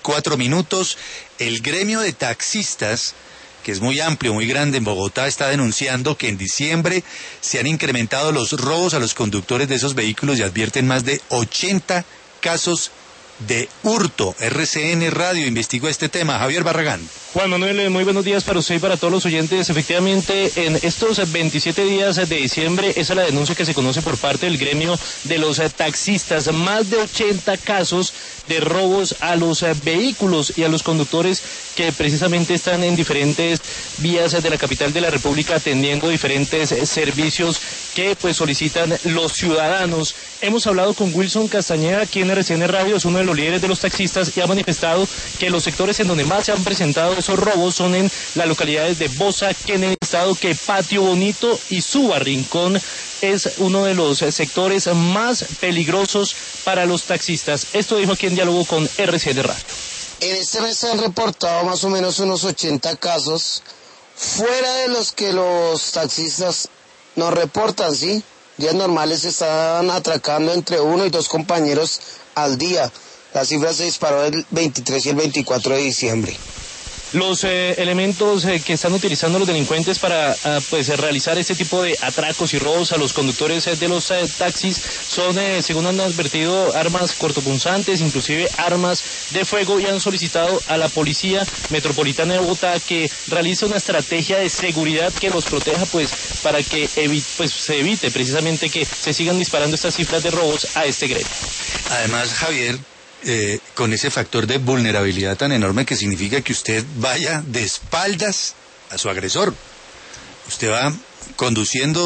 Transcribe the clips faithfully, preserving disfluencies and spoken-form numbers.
cuatro minutos. El gremio de taxistas, que es muy amplio, muy grande en Bogotá, está denunciando que en diciembre se han incrementado los robos a los conductores de esos vehículos y advierten más de ochenta casos de hurto. R C N Radio investigó este tema. Javier Barragán. Juan Manuel, muy buenos días para usted y para todos los oyentes. Efectivamente, en estos veintisiete días de diciembre, esa es la denuncia que se conoce por parte del gremio de los taxistas. Más de ochenta casos de robos a los vehículos y a los conductores que precisamente están en diferentes vías de la capital de la República atendiendo diferentes servicios que pues solicitan los ciudadanos. Hemos hablado con Wilson Castañeda aquí en R C N Radio, es uno de los líderes de los taxistas, y ha manifestado que los sectores en donde más se han presentado esos robos son en las localidades de Bosa, Kennedy, Estado, que Patio Bonito y Suba. Rincón es uno de los sectores más peligrosos para los taxistas. Esto dijo aquí en diálogo con R C N Radio. En este mes se han reportado más o menos unos ochenta casos, fuera de los que los taxistas nos reportan, ¿sí? Días normales se están atracando entre uno y dos compañeros al día. La cifra se disparó el veintitrés y el veinticuatro de diciembre. Los eh, elementos eh, que están utilizando los delincuentes para uh, pues realizar este tipo de atracos y robos a los conductores eh, de los eh, taxis son, eh, según han advertido, armas cortopunzantes, inclusive armas de fuego, y han solicitado a la Policía Metropolitana de Bogotá que realice una estrategia de seguridad que los proteja, pues para que evi pues se evite precisamente que se sigan disparando estas cifras de robos a este gremio. Además, Javier, Eh, con ese factor de vulnerabilidad tan enorme que significa que usted vaya de espaldas a su agresor. Usted va conduciendo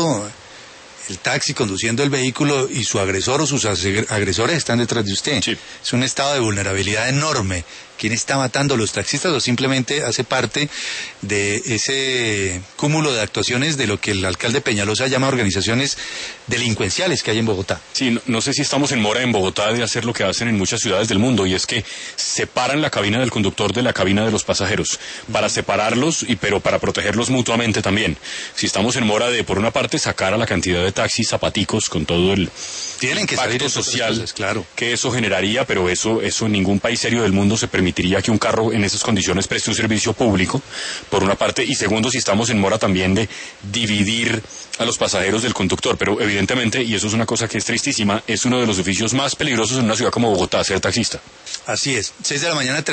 el taxi, conduciendo el vehículo, y su agresor o sus agresores están detrás de usted. Sí. Es un estado de vulnerabilidad enorme. ¿Quién está matando a los taxistas? O simplemente hace parte de ese cúmulo de actuaciones de lo que el alcalde Peñalosa llama organizaciones delincuenciales que hay en Bogotá. Sí, no, no sé si estamos en mora en Bogotá de hacer lo que hacen en muchas ciudades del mundo, y es que separan la cabina del conductor de la cabina de los pasajeros, para separarlos y pero para protegerlos mutuamente también. Si estamos en mora de, por una parte, sacar a la cantidad de taxis zapaticos con todo el Tienen que impacto salir social cosas, claro, que eso generaría, pero eso, eso en ningún país serio del mundo se permitiría que un carro en esas condiciones preste un servicio público, por una parte, y segundo, si estamos en mora también de dividir a los pasajeros del conductor, pero evidentemente, y eso es una cosa que es tristísima, es uno de los oficios más peligrosos en una ciudad como Bogotá, ser taxista. Así es, seis de la mañana.